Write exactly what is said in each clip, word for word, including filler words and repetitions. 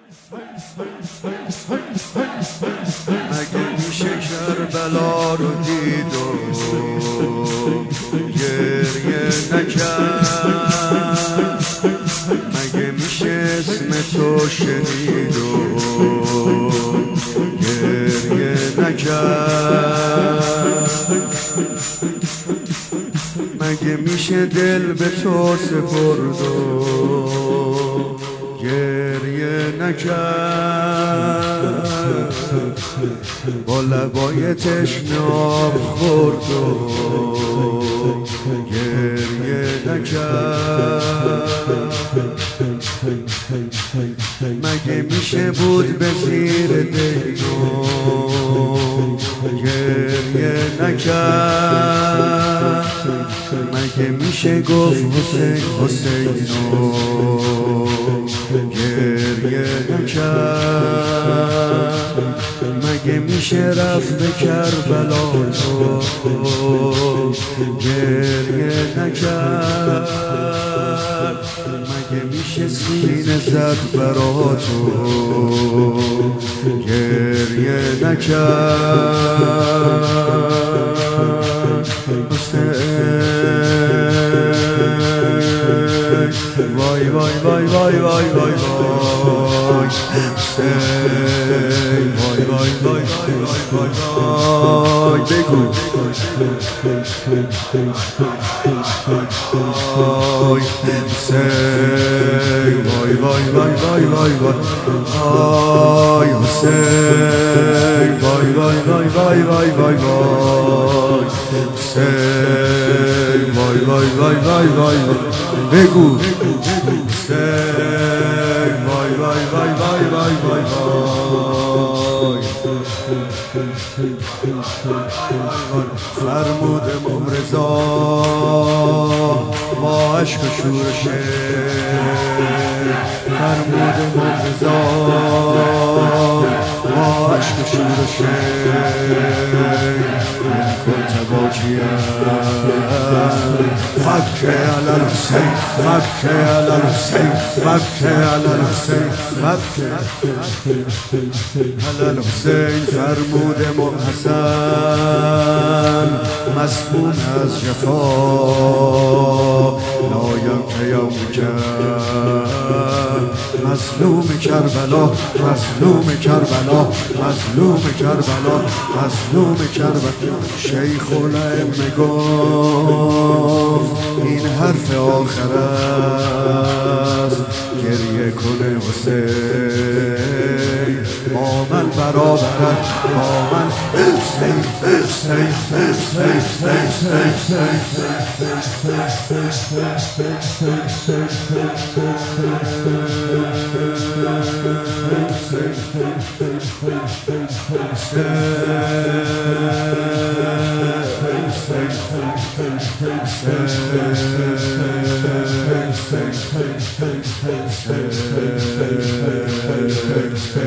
مگه میشه کربلا رو دید و گریه نکرد؟ مگه میشه اسم تو شنید و گریه نکرد؟ مگه میشه دل به تو سپرد و گریه نکرد؟ با لبای تشنه آب خورد و گریه نکرد؟ مگه میشه بود به زیر دیگم گریه نکرد؟ مگه میشه گفت حسین حسینو گریه نکرد؟ مگه میشه رفت به کربلا تو گریه نکرد؟ مگه میشه سینه زد برا تو گریه نکرد؟ وای وای وای وای وای وای وای حسین وای وای وای وای وای وای بگو وای حسین وای وای وای وای وای وای حسین وای وای وای وای وای وای وای حسین وای وای وای وای وای بگو حسین وای وای وای وای وای وای وای فرمود امام رضا با عشق و شور شعر، فرمود امام رضا با عشق و شور شعر، من كنت باكيا فبكي على الحسين فبكي على الحسين فبكي على الحسين فبكي على الحسين. فرمود امام حسن مسموم از جفا لایم که یوم کرد، مظلوم کربلا مظلوم کربلا مظلوم کربلا مظلوم کربلا. شیخ الائمه گفت این حرف آخر است، گریه کنه حسین با من برابرت با من حسین حسین حسین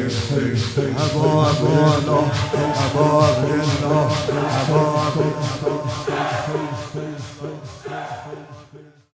حباب الله حباب الله حباب